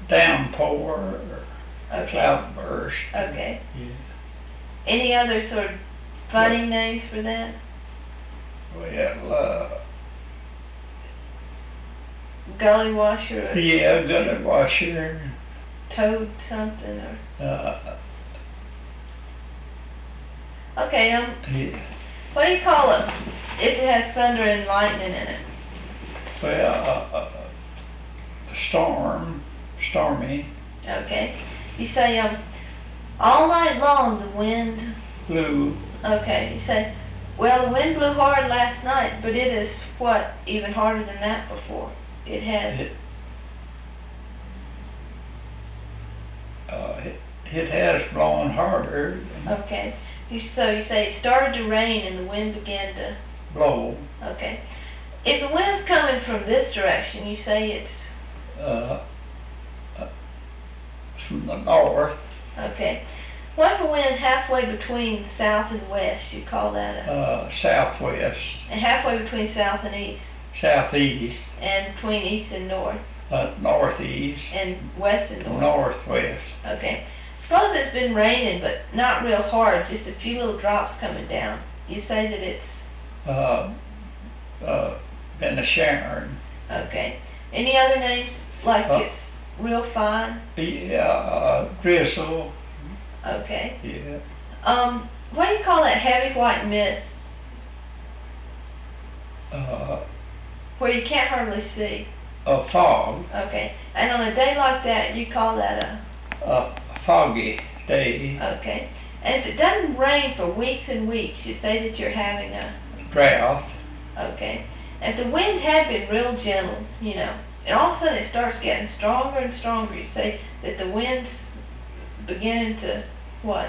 downpour or Okay. cloudburst. Okay. Yeah. Any other sort of funny names for that? Well, Gully washer or yeah, gully washer. toad something or Uh, okay, yeah. what do you call it if it has thunder and lightning in it? Well, stormy, Okay. You say all night long the wind. blue. Okay. You say, well, the wind blew hard last night, but it is what, even harder than that before. It has. It has blown harder. Okay. So you say it started to rain and the wind began to. Blow. Okay. If the wind's coming from this direction, you say it's. Uh, from the north. Okay. What if a wind halfway between south and west? You call that a. Southwest. And halfway between south and east. Southeast. And between east and north. Northeast. And west and north. Northwest. Okay. Suppose it's been raining, but not real hard, just a few little drops coming down. You say that it's. Been a showering. Okay. Any other names? Like it's real fine? Yeah, drizzle. Okay. Yeah. What do you call that heavy white mist? Where you can't hardly see. A fog. Okay. And on a day like that, you call that A foggy day. Okay. And if it doesn't rain for weeks and weeks, you say that you're having a. Drought. Okay. And if the wind had been real gentle, and all of a sudden it starts getting stronger and stronger, you say that the wind's beginning to what?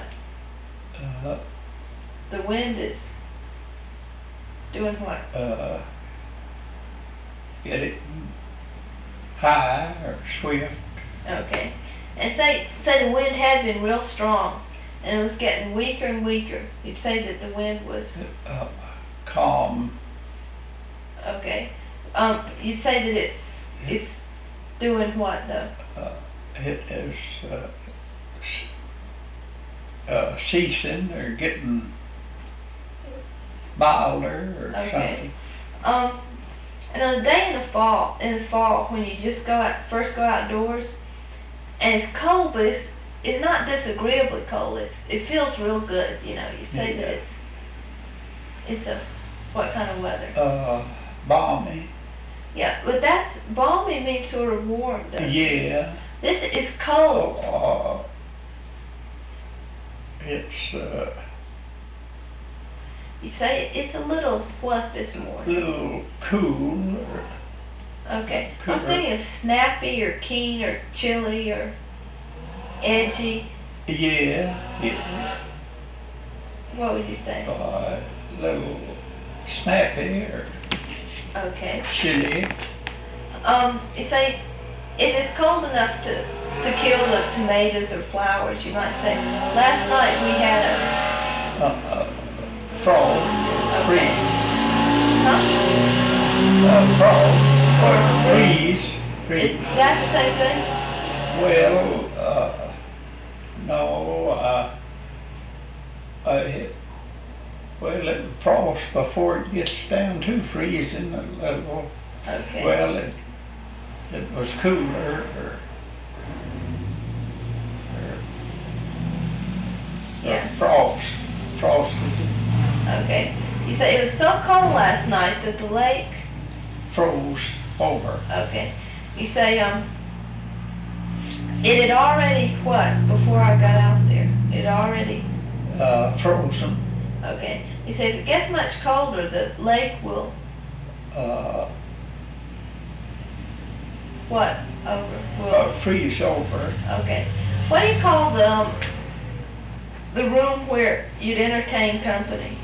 The wind is doing what? Get it high or swift. Okay. And say the wind had been real strong and it was getting weaker and weaker. You'd say that the wind was calm. Okay. You'd say that it's doing what though? It is ceasing or getting milder or Okay. something. And on a day in the fall, when you just first go outdoors, and it's cold, but it's not disagreeably cold. It feels real good. You say that it's a what kind of weather? Balmy. Yeah, but that's balmy means sort of warm, doesn't it? Yeah. This is cold. It's You say it's a little what this a morning? little cool. Okay. Cooler. I'm thinking of snappy or keen or chilly or edgy. Yeah. What would you say? A little snappy or Okay. chilly. You say if it's cold enough to kill the tomatoes or flowers, you might say, last night we had a. Frog. Okay. Huh? Frog. Or Freeze. is that the same thing? Well, no. It frost before it gets down to freezing a little. Okay. Well, it was cooler. Yeah. Frosted. Okay. You say it was so cold last night that the lake. Froze over. Okay. You say it had already what before I got out there? It already. Frozen. Okay. You say if it gets much colder, the lake will. What over? Will. Freeze over. Okay. What do you call the room where you'd entertain company?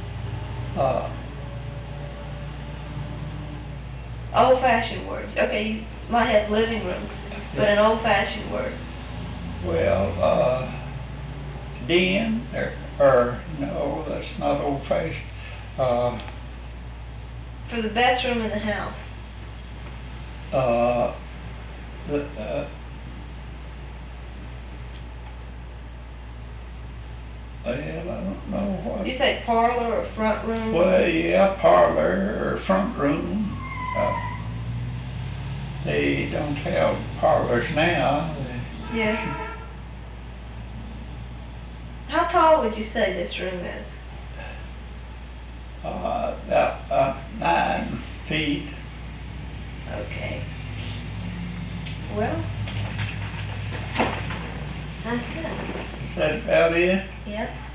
Old-fashioned word. Okay, you might have living room, but an old-fashioned word. Well, den or no, that's not old-fashioned. For the best room in the house. Well, I don't know what. You say parlor or front room? Well, yeah, parlor or front room. They don't have parlors now. Yeah. How tall would you say this room is? About 9 feet. Okay. Well, that's it. Is that about it? Yep.